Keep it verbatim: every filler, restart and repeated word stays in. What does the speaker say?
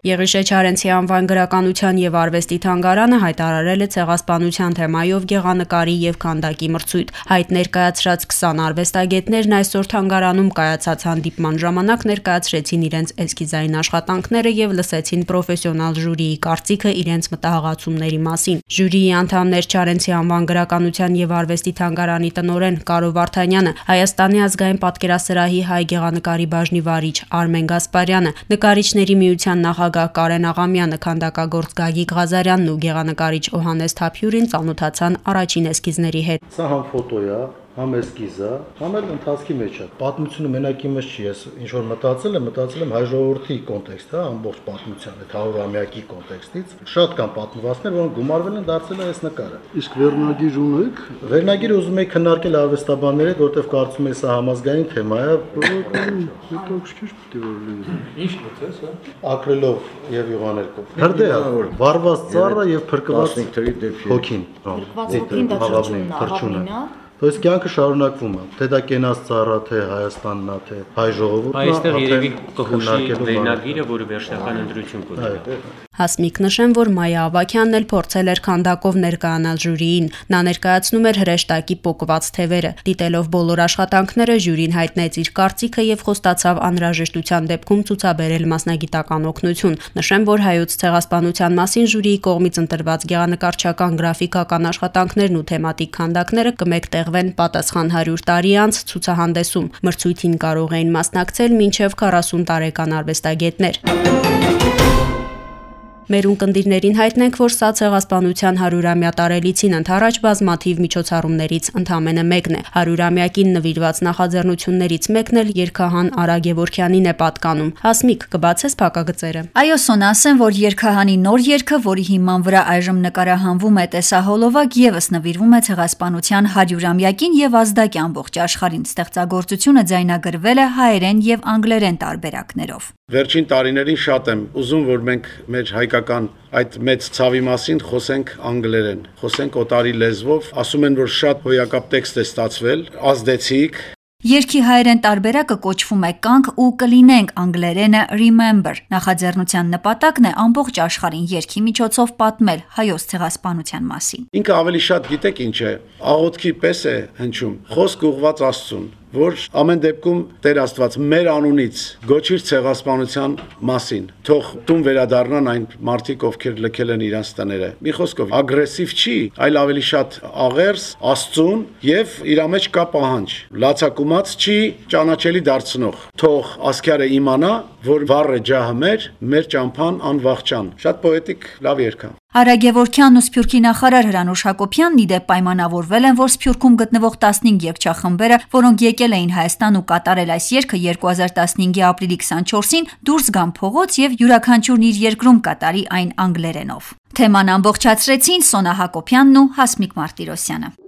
Եղիշե Չարենցի անվան գրականության եւ արվեստի թանգարանը հայտարարել է ցեղասպանության թեմայով գեղանկարի եւ քանդակի մրցույթ։ Հայտ ներկայացրած քսան արվեստագետներն այսօր թանգարանում կայացած հանդիպման ժամանակ ներկայացրեցին իրենց էսքիզային աշխատանքները եւ լսեցին պրոֆեսիոնալ ժյուրիի կարծիքը իրենց մտահղացումների մասին։ Ժյուրիի անդամներ Չարենցի անվան գրականության եւ արվեստի թանգարանի տնօրեն Կարո Վարդանյանը, Հայաստանի ազգային պատկերասրահի հայ գեղանկարի բաժնի վարիչ Արմեն Գասպարյանը, նկարիչների միության նախագահ Կարեն Աղամյանը, քանդակագործ Գագիկ Ղազարյանն ու գեղանկարիչ Օհանես Թափյուրին ծանոթացան առաջին էսքիզների հետ։ Սա համ ֆոտո է, համ էսքիզ է, համ էլ ընթացքի մեջ է։ Պատմությունը մենակ իմս չի, ես ինչ որ մտածել եմ, մտածել եմ հայ ժողովրդի կոնտեքստը, ամբողջ պատմության այդ հարյուրամյակի կոնտեքստից։ Շատ կան պատմվածքներ, որոնք գումարվել են դարձել այս նկարը։ Իսկ վերնագիր ունեք։ Վերնագիրը ուզում եք քննարկել արվեստաբանների հետ, որտեղ կարծում եմ սա համազգային թեմա է։ Հետաքրքիր պետք է որ լինի։ Ինչ գտես, հա։ Ակրիլով եւ յուղաներկով։ Հրդե է, վառված ծառը եւ փրկված հոգին։ Փրկված հոգին դա թրջունն է։ То есть կյանքը շարունակվում է, թե դա կենաց ծառա, թե Հայաստանն է, թե հայ ժողովուրդն է։ Այստեղ երևի կհուշի վերնագիրը, որը վերջնական ընտրություն կունենա։ Հասմիկ նշեմ, որ Մայա Ավագյանն էլ փորձել էր քանդակով ներկայանալ ժյուրիին։ Նա ներկայացնում էր հրեշտակի պոկված թևերը։ Դիտելով բոլոր աշխատանքները, ժյուրին հայտնեց իր կարծիքը եւ խոստացավ անհրաժեշտության դեպքում ցուցաբերել մասնագիտական օգնություն։ Նշեմ, որ հայոց ցեղասպանության մասին ժյուրիի կողմից ընտրված գեղանկարչական գրաֆիկական աշխատանքներն ու թեմատիկ քանդակները կմեկտեղվեն պատասխան հարյուր տարի անց ցուցահանդեսում։ Մրցույթին կարող էին մասնակցել մինչև քառասուն տարեկան արվեստագետներ։ Մեր ունկնդիրներին հայտնենք, որ սա ցեղասպանության հարյուրամյա տարելիցին ընդառաջ բազմաթիվ միջոցառումներից ընդամենը մեկն է։ Հարյուրամյակին նվիրված նախաձեռնություններից մեկն էլ երգահան Արա Գևորգյանին է պատկանում։ Հասմիկ, կբացես փակագծերը։ Այո, Սոնա, ասեմ, որ երգահանի նոր երգը, որի հիման վրա այժմ նկարահանվում է տեսահոլովակ, եւս նվիրվում է ցեղասպանության հարյուրամյակին եւ ազդակ ամբողջ աշխարհին։ Ստեղծագործությունը ձայնագրվել է հայերեն եւ անգլերեն տարբերակներով։ Վերջին տարիներին շատ եմ ուզում, որ մենք մեր հայկական այդ մեծ ցավի մասին խոսենք անգլերեն, խոսենք օտարի լեզվով, ասում են, որ շատ հոյակապ տեքստ է ստացվել, ազդեցիկ։ Երգի հայերեն տարբերակը կոչվում է «Կանք» ու կլինենք անգլերենը «Remember»։ Նախաձեռնության նպատակն է ամբողջ աշխարհին երգի միջոցով պատմել հայոց ցեղասպանության մասին։ Ինքը ավելի շատ գիտեք ինչ է, աղոթքի պես է հնչում, խոսք ուղղված Աստծուն, որ ամեն դեպքում Տեր Աստված մեր անունից գոչիր ցեղասպանության մասին, թող տուն վերադառնան այն մարդիկ, ովքեր լքել են իրենց տները։ Մի խոսքով, ագրեսիվ չի, այլ ավելի շատ աղերս Աստծուն եւ իր մեջ կա պահանջ։ Լացակումած չի, ճանաչելի դարձնող։ Թող ասքյարը իմանա, որ վառ է ջահը մեր, մեր ճամփան անվախճան։ Շատ պոետիկ, լավ երգ է։ Արա Գևորգյանն ու Սփյուռքի նախարար Հրանուշ Հակոբյանն ի դեպ պայմանավորվել են, որ Սփյուռքում գտնվող տասնհինգ երգչախմբերը, որոնք եկել էին Հայաստան ու կատարել այս երգը երկու հազար տասնհինգի ապրիլի քսանչորսին, դուրս գան փողոց եւ յուրաքանչյուրն իր երկրում կատարի այն անգլերենով։ Թեման ամբողջացրեցին Սոնա Հակոբյանն ու Հասմիկ Մարտիրոսյանը։